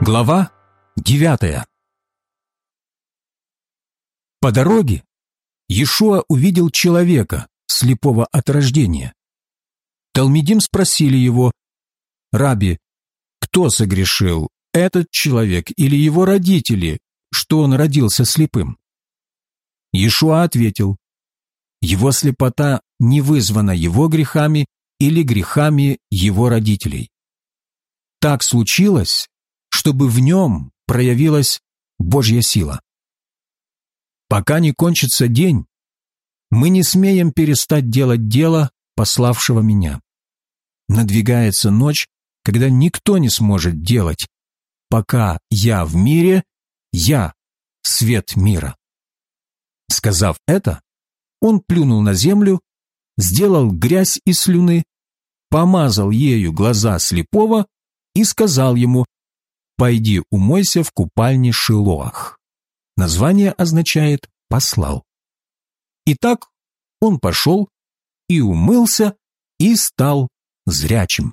Глава 9. По дороге Иешуа увидел человека, слепого от рождения. Талмидим спросили его: «Рабби, кто согрешил, этот человек или его родители, что он родился слепым?» Иешуа ответил: «Его слепота не вызвана его грехами или грехами его родителей. Так случилось, чтобы в нем проявилась Божья сила. Пока не кончится день, мы не смеем перестать делать дело пославшего меня. Надвигается ночь, когда никто не сможет делать. Пока я в мире, я — свет мира». Сказав это, он плюнул на землю, сделал грязь из слюны, помазал ею глаза слепого и сказал ему: «Пойди умойся в купальне Шилоах». Название означает «послал». Итак, он пошел и умылся, и стал зрячим.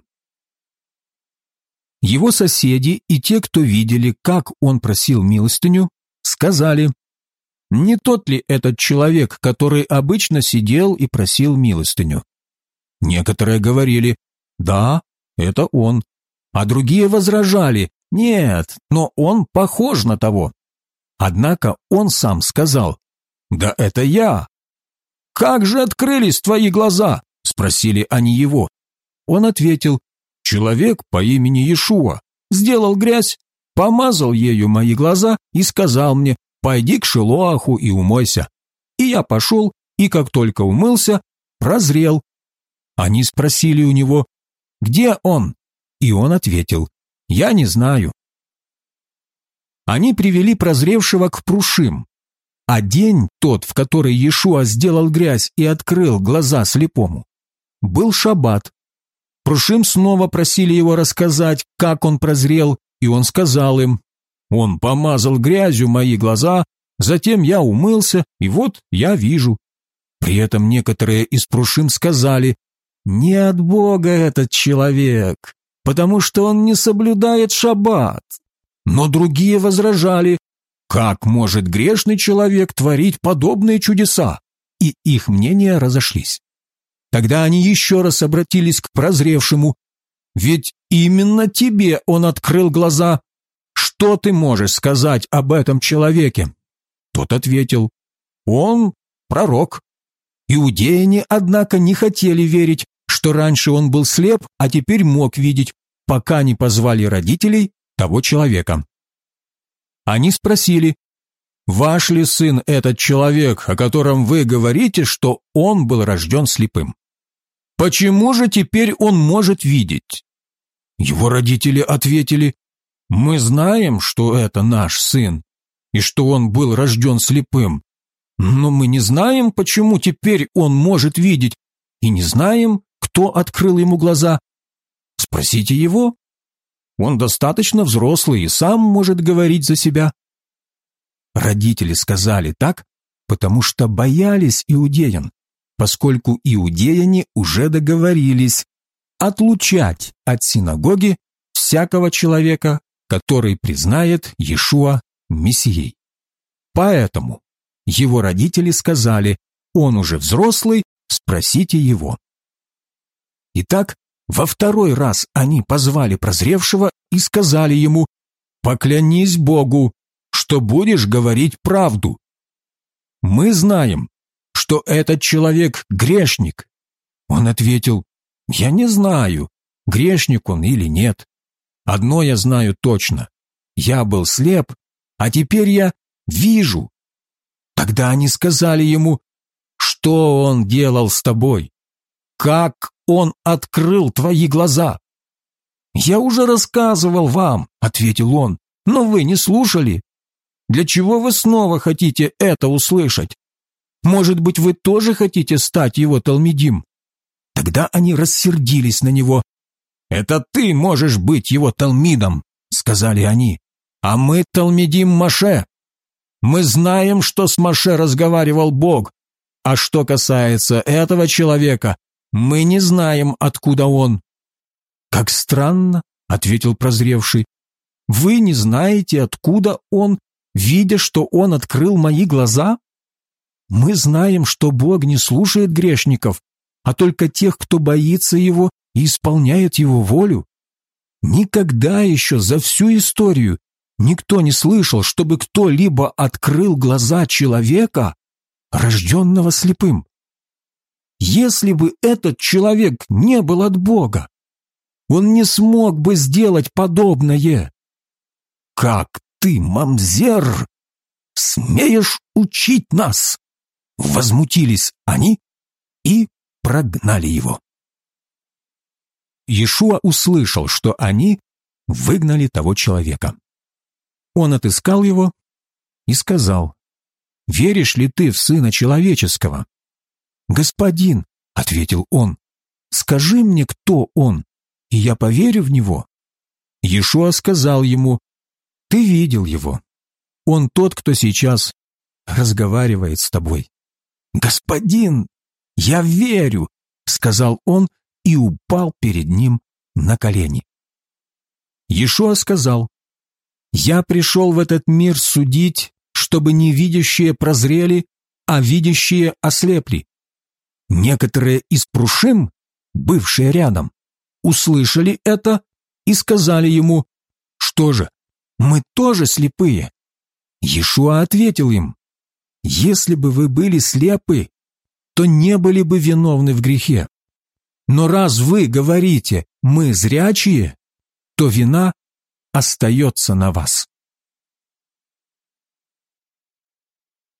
Его соседи и те, кто видели, как он просил милостыню, сказали: «Не тот ли этот человек, который обычно сидел и просил милостыню?» Некоторые говорили: «Да, это он», а другие возражали: «Нет, но он похож на того». Однако он сам сказал: «Да это я». «Как же открылись твои глаза?» – спросили они его. Он ответил: «Человек по имени Иешуа сделал грязь, помазал ею мои глаза и сказал мне: пойди к Шилоаху и умойся. И я пошел, и как только умылся, прозрел». Они спросили у него: «Где он?» И он ответил: «Я не знаю». Они привели прозревшего к прушим, а день тот, в который Иешуа сделал грязь и открыл глаза слепому, был шаббат. Прушим снова просили его рассказать, как он прозрел, и он сказал им: «Он помазал грязью мои глаза, затем я умылся, и вот я вижу». При этом некоторые из прушим сказали: «Не от Бога этот человек, потому что он не соблюдает шаббат». Но другие возражали: «Как может грешный человек творить подобные чудеса?» И их мнения разошлись. Тогда они еще раз обратились к прозревшему: «Ведь именно тебе он открыл глаза. Что ты можешь сказать об этом человеке?» Тот ответил: «Он пророк». Иудеяне, однако, не хотели верить, что раньше он был слеп, а теперь мог видеть, пока не позвали родителей того человека. Они спросили: «Ваш ли сын этот человек, о котором вы говорите, что он был рожден слепым? Почему же теперь он может видеть?» Его родители ответили: «Мы знаем, что это наш сын, и что он был рожден слепым, но мы не знаем, почему теперь он может видеть, и не знаем, кто открыл ему глаза. Спросите его. Он достаточно взрослый и сам может говорить за себя». Родители сказали так, потому что боялись иудеян, поскольку иудеяне уже договорились отлучать от синагоги всякого человека, который признает Иешуа Мессией. Поэтому его родители сказали: «Он уже взрослый, спросите его». Итак, во второй раз они позвали прозревшего и сказали ему: «Поклянись Богу, что будешь говорить правду. Мы знаем, что этот человек грешник». Он ответил: «Я не знаю, грешник он или нет. Одно я знаю точно: я был слеп, а теперь я вижу». Тогда они сказали ему: «Что он делал с тобой? Как он открыл твои глаза?» «Я уже рассказывал вам», — ответил он, — «но вы не слушали. Для чего вы снова хотите это услышать? Может быть, вы тоже хотите стать его талмидим?» Тогда они рассердились на него. «Это ты можешь быть его талмидом», — сказали они, — «а мы талмидим Моше. Мы знаем, что с Моше разговаривал Бог, а что касается этого человека, мы не знаем, откуда он». «Как странно», — ответил прозревший, Вы не знаете, откуда он, видя, что он открыл мои глаза? Мы знаем, что Бог не слушает грешников, а только тех, кто боится Его и исполняет Его волю. Никогда еще за всю историю никто не слышал, чтобы кто-либо открыл глаза человека, рожденного слепым. Если бы этот человек не был от Бога, он не смог бы сделать подобное. Как ты, мамзер, смеешь учить нас? Возмутились они и прогнали его. Иешуа услышал, что они выгнали того человека. Он отыскал его и сказал: «Веришь ли ты в Сына Человеческого?» «Господин», — ответил он, — «скажи мне, кто он, и я поверю в него». Иешуа сказал ему: «Ты видел его. Он тот, кто сейчас разговаривает с тобой». «Господин, я верю», — сказал он и упал перед ним на колени. Иешуа сказал: «Я пришел в этот мир судить, чтобы невидящие прозрели, а видящие ослепли». Некоторые из прушим, бывшие рядом, услышали это и сказали ему: «Что же, мы тоже слепые?» Иешуа ответил им: «Если бы вы были слепы, то не были бы виновны в грехе. Но раз вы говорите: мы зрячие, то вина остается на вас».